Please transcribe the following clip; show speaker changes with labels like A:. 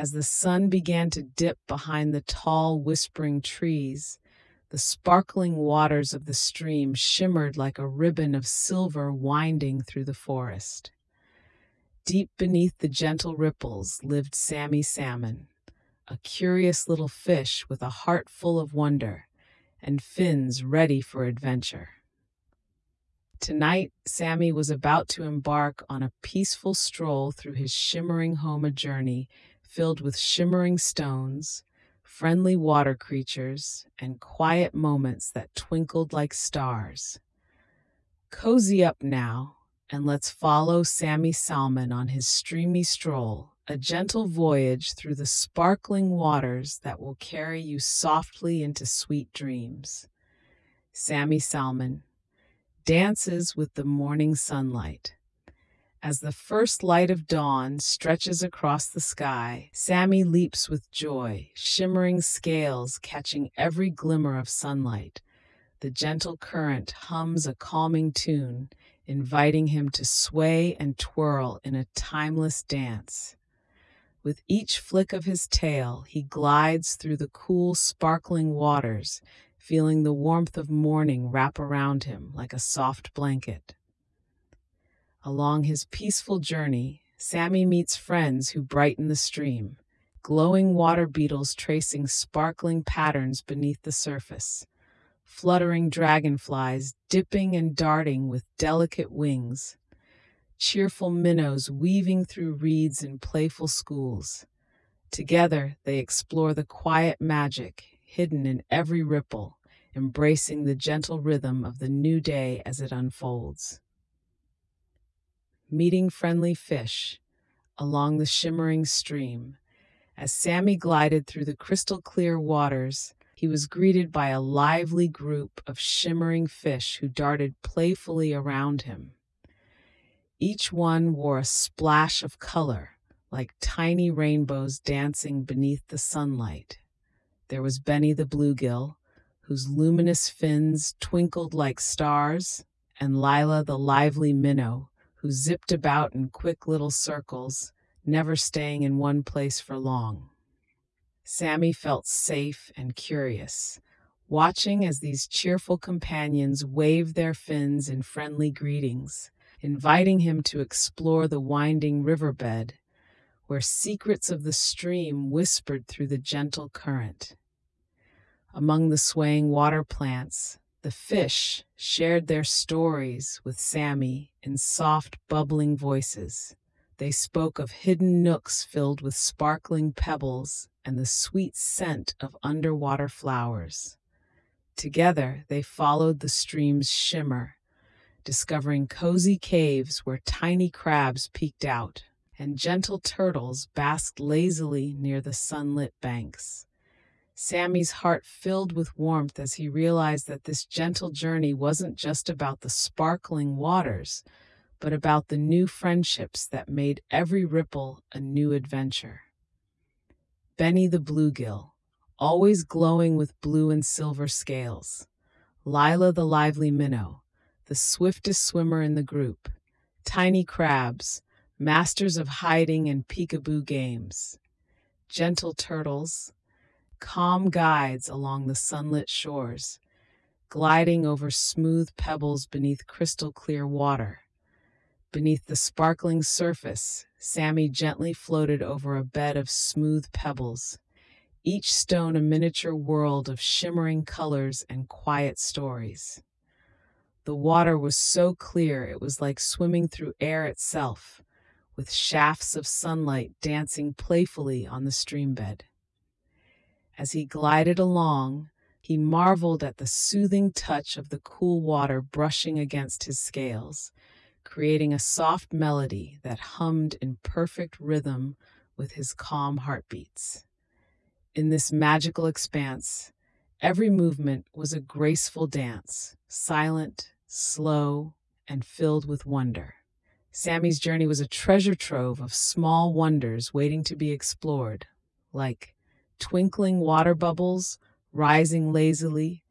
A: As the sun began to dip behind the tall, whispering trees, the sparkling waters of the stream shimmered like a ribbon of silver winding through the forest. Deep beneath the gentle ripples lived Sammy Salmon, a curious little fish with a heart full of wonder and fins ready for adventure. Tonight, Sammy was about to embark on a peaceful stroll through his shimmering home, a journey filled with shimmering stones, friendly water creatures, and quiet moments that twinkled like stars. Cozy up now, and let's follow Sammy Salmon on his streamy stroll, a gentle voyage through the sparkling waters that will carry you softly into sweet dreams. Sammy Salmon dances with the morning sunlight. As the first light of dawn stretches across the sky, Sammy leaps with joy, shimmering scales catching every glimmer of sunlight. The gentle current hums a calming tune, inviting him to sway and twirl in a timeless dance. With each flick of his tail, he glides through the cool, sparkling waters, feeling the warmth of morning wrap around him like a soft blanket. Along his peaceful journey, Sammy meets friends who brighten the stream, glowing water beetles tracing sparkling patterns beneath the surface, fluttering dragonflies dipping and darting with delicate wings, cheerful minnows weaving through reeds in playful schools. Together, they explore the quiet magic hidden in every ripple, embracing the gentle rhythm of the new day as it unfolds. Meeting friendly fish along the shimmering stream. As Sammy glided through the crystal clear waters, he was greeted by a lively group of shimmering fish who darted playfully around him. Each one wore a splash of color, like tiny rainbows dancing beneath the sunlight. There was Benny the bluegill, whose luminous fins twinkled like stars, and Lila the lively minnow, who zipped about in quick little circles, never staying in one place for long. Sammy felt safe and curious, watching as these cheerful companions waved their fins in friendly greetings, inviting him to explore the winding riverbed, where secrets of the stream whispered through the gentle current. Among the swaying water plants, the fish shared their stories with Sammy in soft, bubbling voices. They spoke of hidden nooks filled with sparkling pebbles and the sweet scent of underwater flowers. Together, they followed the stream's shimmer, discovering cozy caves where tiny crabs peeked out and gentle turtles basked lazily near the sunlit banks. Sammy's heart filled with warmth as he realized that this gentle journey wasn't just about the sparkling waters, but about the new friendships that made every ripple a new adventure. Benny the bluegill, always glowing with blue and silver scales. Lila the lively minnow, the swiftest swimmer in the group. Tiny crabs, masters of hiding and peekaboo games. Gentle turtles, calm guides along the sunlit shores, gliding over smooth pebbles beneath crystal clear water. Beneath the sparkling surface, Sammy gently floated over a bed of smooth pebbles, each stone a miniature world of shimmering colors and quiet stories. The water was so clear it was like swimming through air itself, with shafts of sunlight dancing playfully on the streambed. As he glided along, he marveled at the soothing touch of the cool water brushing against his scales, creating a soft melody that hummed in perfect rhythm with his calm heartbeats. In this magical expanse, every movement was a graceful dance, silent, slow, and filled with wonder. Sammy's journey was a treasure trove of small wonders waiting to be explored, like twinkling water bubbles rising lazily